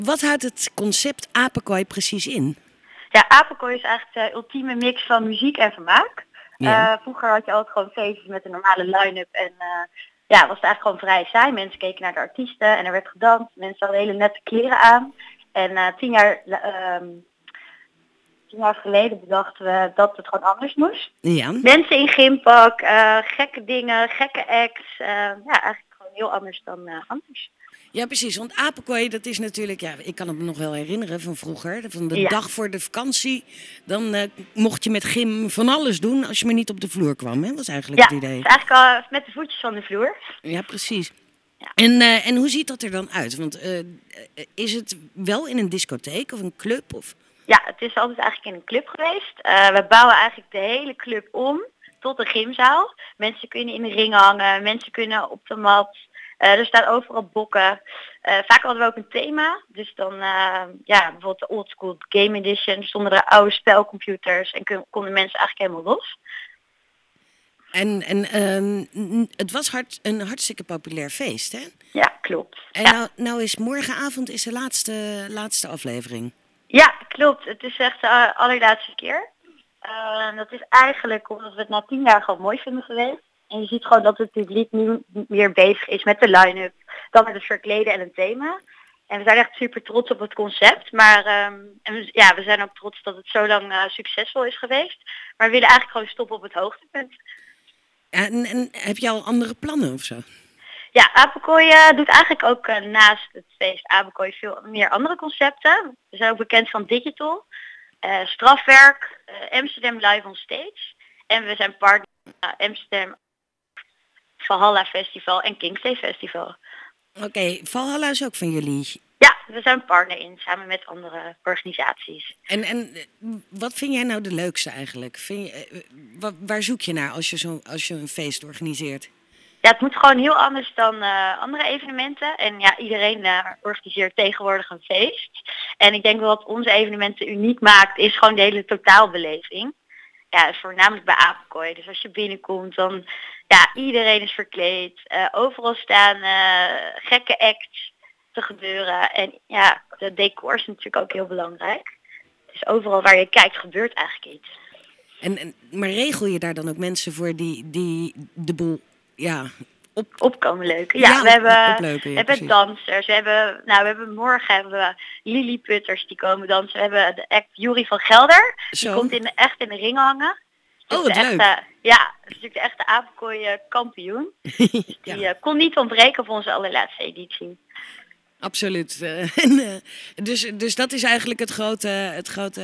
Wat houdt het concept apenkooi precies in? Ja, Apenkooi is eigenlijk de ultieme mix van muziek en vermaak. Ja. Vroeger had je altijd gewoon feestjes met een normale line-up en ja, was het eigenlijk gewoon vrij saai. Mensen keken naar de artiesten en er werd gedanst. Mensen hadden hele nette kleren aan. En 10 jaar geleden bedachten we dat het gewoon anders moest. Ja. Mensen in gympak, gekke dingen, gekke acts. Ja, eigenlijk gewoon heel anders dan anders. Ja, precies. Want apenkooi, dat is natuurlijk... Ja, ik kan het me nog wel herinneren van vroeger. Van de Ja. dag voor de vakantie. Dan mocht je met gym van alles doen als je maar niet op de vloer kwam. Hè? Dat was eigenlijk Ja, het het idee. is eigenlijk al met de voetjes van de vloer. Ja, precies. Ja. En hoe ziet dat er dan uit? Want is het wel in een discotheek of een club? Of... Ja, het is altijd eigenlijk in een club geweest. We bouwen eigenlijk de hele club om tot een gymzaal. Mensen kunnen in de ring hangen, mensen kunnen op de mat. Er staan overal bokken. Vaak hadden we ook een thema. Dus dan, ja, bijvoorbeeld de Old School Game Edition. Stonden er oude spelcomputers en konden mensen eigenlijk helemaal los. En het was een hartstikke populair feest, hè? Ja, klopt. En Ja. nou is morgenavond is de laatste aflevering. Ja, klopt. Het is echt de allerlaatste keer. Dat is eigenlijk omdat we het na 10 jaar gewoon mooi vinden geweest. En je ziet gewoon dat het publiek nu meer bezig is met de line-up dan met het verkleden en een thema. En we zijn echt super trots op het concept. Maar ja, we zijn ook trots dat het zo lang succesvol is geweest. Maar we willen eigenlijk gewoon stoppen op het hoogtepunt. En heb je al andere plannen of zo? Ja, Apenkooi doet eigenlijk ook naast het feest Apenkooi veel meer andere concepten. We zijn ook bekend van Digital, strafwerk, Amsterdam Live on Stage. En we zijn partner Amsterdam Valhalla Festival en Kingsley Festival. Oké, Valhalla is ook van jullie. Ja, we zijn partner in, samen met andere organisaties. En wat vind jij nou de leukste eigenlijk? Waar zoek je naar als je een feest organiseert? Ja, het moet gewoon heel anders dan andere evenementen. En ja, iedereen organiseert tegenwoordig een feest. En ik denk wel wat onze evenementen uniek maakt, is gewoon de hele totaalbeleving. Ja, voornamelijk bij Apenkooi. Dus als je binnenkomt, dan ja, iedereen is verkleed. Overal staan gekke acts te gebeuren. En ja, de decor is natuurlijk ook heel belangrijk. Dus overal waar je kijkt gebeurt eigenlijk iets. Maar regel je daar dan ook mensen voor die de boel Opkomen leuken. Ja, we hebben, opleuken, ja, hebben dansers. We hebben morgen we Lilliputters die komen dansen. We hebben de act Jury van Gelder. Die Zo. komt echt in de ring hangen. Oh, wat leuk. Ja, dat is natuurlijk de echte Apenkooi kampioen. Ja. Die kon niet ontbreken op onze allerlaatste editie. Absoluut. Dus dat is eigenlijk het grote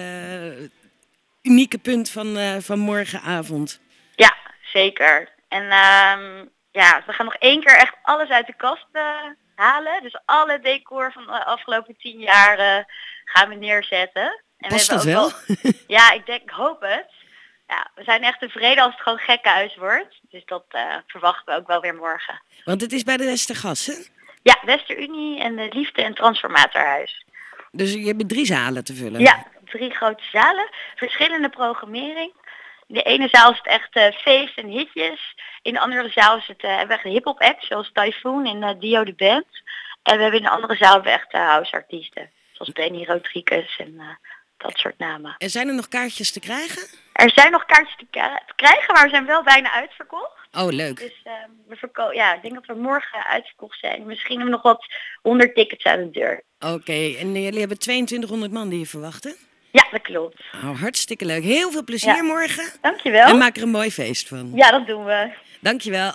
unieke punt van morgenavond. Ja, zeker. En ja, we gaan nog 1 keer echt alles uit de kast halen. Dus alle decor van de afgelopen 10 jaar gaan we neerzetten. En Past we dat hebben ook wel? Ja, ik hoop het. Ja, we zijn echt tevreden als het gewoon gekkenhuis wordt. Dus dat verwachten we ook wel weer morgen. Want het is bij de Westergas, hè? Ja, Westerunie en de Liefde- en Transformatorhuis. Dus je hebt 3 zalen te vullen. Ja, 3 grote zalen. Verschillende programmering. In de ene zaal is het echt feest en hitjes. In de andere zaal is het, hebben we echt hip-hop acts zoals Typhoon en Dio de Band. En we hebben in de andere zaal hebben we echt houseartiesten. Zoals Benny Rodriguez en dat soort namen. En zijn er nog kaartjes te krijgen? Er zijn nog kaartjes te krijgen, maar we zijn wel bijna uitverkocht. Oh, leuk. Dus ik denk dat we morgen uitverkocht zijn. Misschien hebben we nog wat 100 tickets aan de deur. Oké, en jullie hebben 2200 man die je verwachten? Ja, dat klopt. Oh, hartstikke leuk. Heel veel plezier morgen. Dankjewel. En maak er een mooi feest van. Ja, dat doen we. Dankjewel.